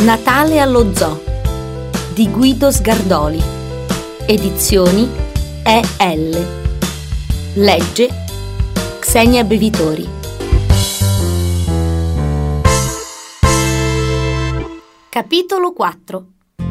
Natale allo Zoo di Guido Sgardoli. Edizioni EL. Legge Xenia Bevitori. Capitolo 4.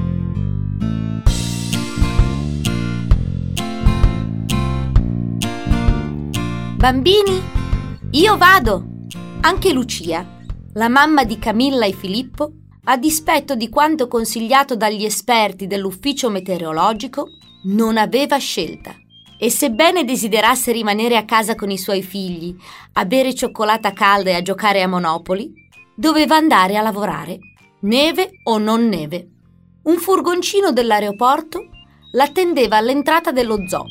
Bambini, io vado! Anche Lucia, la mamma di Camilla e Filippo, a dispetto di quanto consigliato dagli esperti dell'ufficio meteorologico, non aveva scelta. E sebbene desiderasse rimanere a casa con i suoi figli, a bere cioccolata calda e a giocare a Monopoli, doveva andare a lavorare, neve o non neve. Un furgoncino dell'aeroporto l'attendeva all'entrata dello zoo.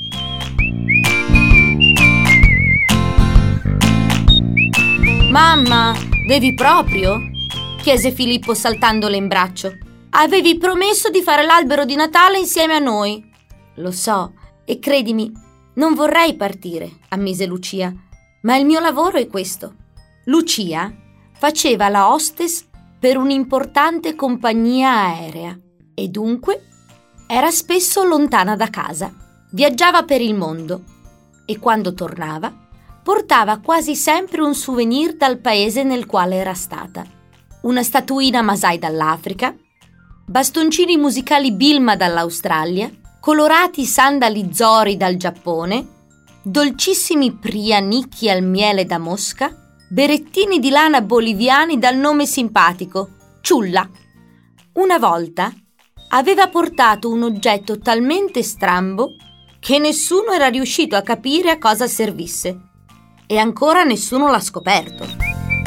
«Mamma, devi proprio?» chiese Filippo saltandole in braccio. «Avevi promesso di fare l'albero di Natale insieme a noi». «Lo so, e credimi, non vorrei partire», ammise Lucia, «ma il mio lavoro è questo». Lucia faceva la hostess per un'importante compagnia aerea e dunque era spesso lontana da casa. Viaggiava per il mondo e quando tornava portava quasi sempre un souvenir dal paese nel quale era stata. Una statuina Masai dall'Africa, bastoncini musicali Bilma dall'Australia, colorati sandali Zori dal Giappone, dolcissimi Prianicchi al miele da Mosca, berettini di lana boliviani dal nome simpatico, Ciulla. Una volta aveva portato un oggetto talmente strambo che nessuno era riuscito a capire a cosa servisse. E ancora nessuno l'ha scoperto.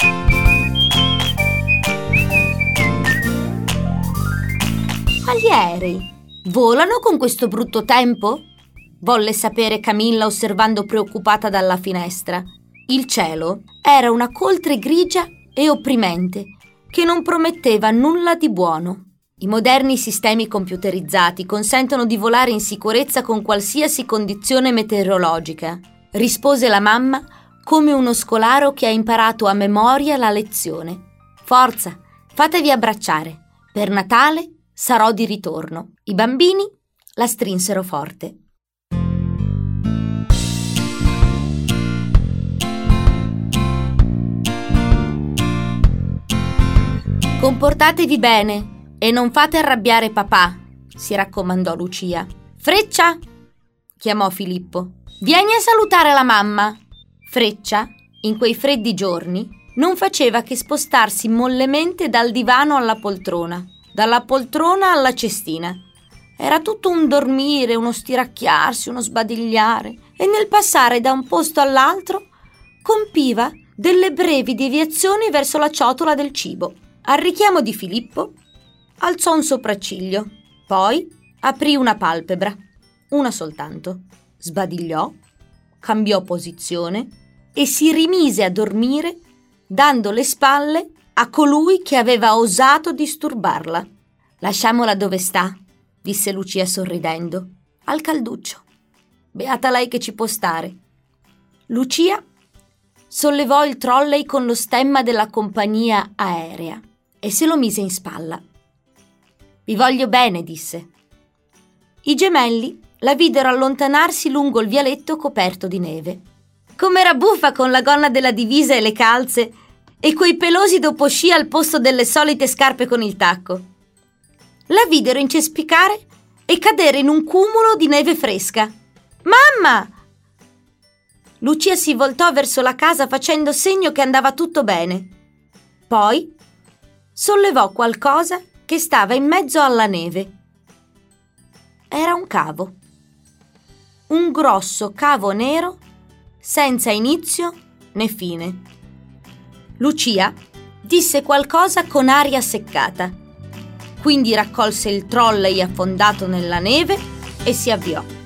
Gli aerei volano con questo brutto tempo? Volle sapere Camilla osservando preoccupata dalla finestra. Il cielo era una coltre grigia e opprimente che non prometteva nulla di buono. I moderni sistemi computerizzati consentono di volare in sicurezza con qualsiasi condizione meteorologica, rispose la mamma come uno scolaro che ha imparato a memoria la lezione. Forza, fatevi abbracciare. Per Natale sarò di ritorno. I bambini la strinsero forte. Comportatevi bene e non fate arrabbiare papà, si raccomandò Lucia. Freccia, chiamò Filippo. Vieni a salutare la mamma. Freccia, in quei freddi giorni, non faceva che spostarsi mollemente dal divano alla poltrona, dalla poltrona alla cestina. Era tutto un dormire, uno stiracchiarsi, uno sbadigliare, e nel passare da un posto all'altro compiva delle brevi deviazioni verso la ciotola del cibo. Al richiamo di Filippo alzò un sopracciglio, poi aprì una palpebra, una soltanto, sbadigliò, cambiò posizione e si rimise a dormire dando le spalle a colui che aveva osato disturbarla. «Lasciamola dove sta», disse Lucia sorridendo, «al calduccio. Beata lei che ci può stare». Lucia sollevò il trolley con lo stemma della compagnia aerea e se lo mise in spalla. «Vi voglio bene», disse. I gemelli la videro allontanarsi lungo il vialetto coperto di neve. Com'era buffa con la gonna della divisa e le calze e quei pelosi dopo sci al posto delle solite scarpe con il tacco. La videro incespicare e cadere in un cumulo di neve fresca. «Mamma!» Lucia si voltò verso la casa facendo segno che andava tutto bene. Poi sollevò qualcosa che stava in mezzo alla neve. Era un cavo. Un grosso cavo nero senza inizio né fine. Lucia disse qualcosa con aria seccata, quindi raccolse il trolley affondato nella neve e si avviò.